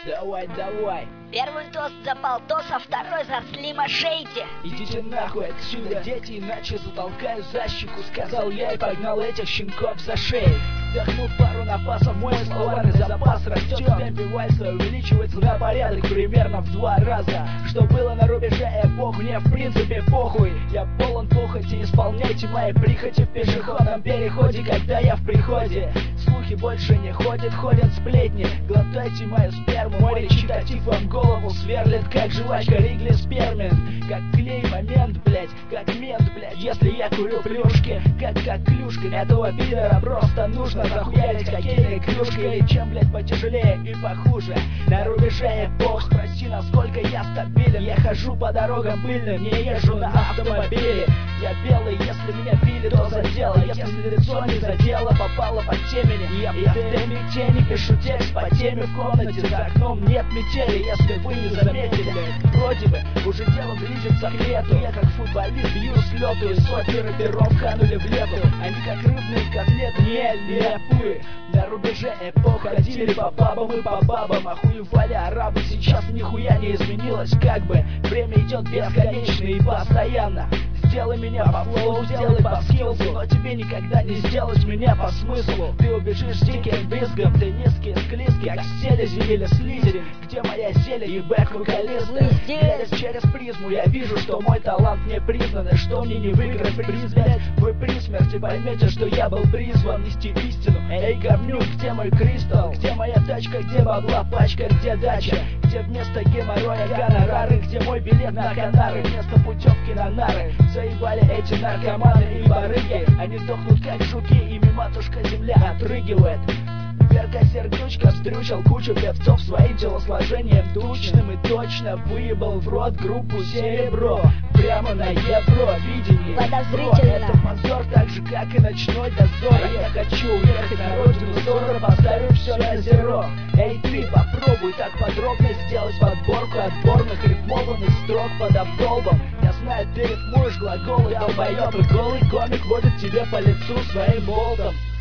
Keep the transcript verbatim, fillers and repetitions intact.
Давай, давай. Первый тост за Полтоса, второй за Слима Шейди. Идите нахуй отсюда, дети, иначе затолкаю за щеку, сказал я и погнал этих щенков за шею. Вдохнул пару напасов, мой словарный запас растет в темпе вальса, увеличивается на порядок примерно в два раза. Что было на рубеже эпох, мне в принципе похуй. Я полон похоти, исполняйте мои прихоти в пешеходном переходе, когда я в приходе. Слухи больше не ходят, ходят сплетни. Глотайте мою сперму, мой речитатив вам голову сверлит, как жвачка Ригли Спермин. Как клей момент, блять, как мент, блять. Если я курю плюшки, как как клюшка, этого пидора просто нужно захуярить хоккейной клюшкой. Или чем, блять, потяжелее и похуже. На рубеже эпох, спроси, насколько я стабилен. Я хожу по дорогам пыльным, не езжу на автомобиле. Я белый, если меня били, то задело. Если лицо не задело, попало по темени. Я в теме тени, пишу текст по теме в комнате. За окном нет метели, если вы не заметили. Вроде бы уже дело близится к лету. Я как футболист бью с лету, и сотни рэперов канули в лету. Они как рыбные котлеты, нелепые. На рубеже эпох ходили по бабам и по бабам. Охуевали арабы, сейчас нихуя не изменилось. Как бы время идет бесконечно и постоянно. Сделай меня по флоу, сделай по скиллсу, но тебе никогда не сделать меня по смыслу. Ты убежишь диким визгом, ты низкий, склизкий, как селези или слизерин. Где моя зелень и бэк-вокалисты? Глядя через призму, я вижу, что мой талант не признан, и что мне не выиграть приз, блять. Вы при смерти поймете, что я был призван нести истину. Эй, говнюк, где мой кристалл? Где моя тачка, где бабла пачка, где дача? Где вместо геморроя гонорары? Где мой билет на Канары вместо путевки на нары? Заебали эти наркоманы и барыги. Они дохнут как жуки, ими матушка земля отрыгивает. Верка Сердючка встрючил кучу певцов своим телосложением тучным и точно выебал в рот группу Серебро. Прямо на Евровидении. Подозрительно. Это позор, так же как и ночной дозор. А я хочу уехать на родину ссора, поставив все на зеро. Эй, ты попробуй так подробно сделать подборку отборных рифмованных строк под обдолбом. Я знаю, ты рифмуешь глаголы, долбоёб, и голый комик водит тебе по лицу своим болтом.